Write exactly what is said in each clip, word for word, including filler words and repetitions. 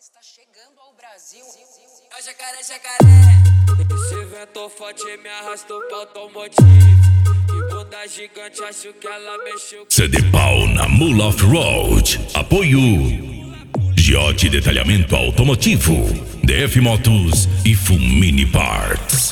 está chegando ao Brasil. É o jacaré, jacaré. Esse vento forte me arrastou pro automotivo. Que bunda gigante, acho que ela mexeu. C D Pau na Mula Off-Road. Apoio Giotti Detalhamento Automotivo, D F Motos e Fumini Parts.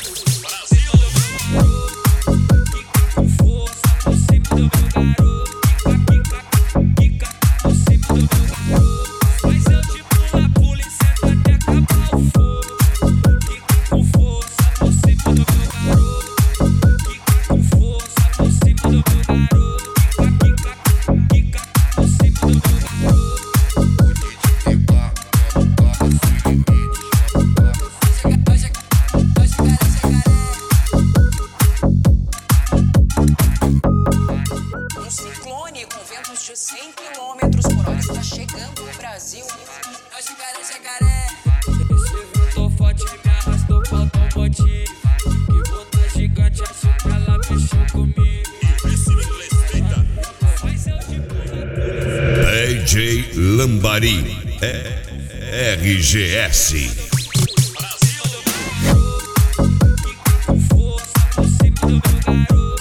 Com ventos de cem quilômetros por hora está chegando ao Brasil. É o jacaré, jacaré. Esse vento forte me arrastou pro automotivo. Que bunda gigante, acho que ela mexeu comigo. Mas eu de pula. D J Lambari, é R G S. Com força, por cima do meu garoto.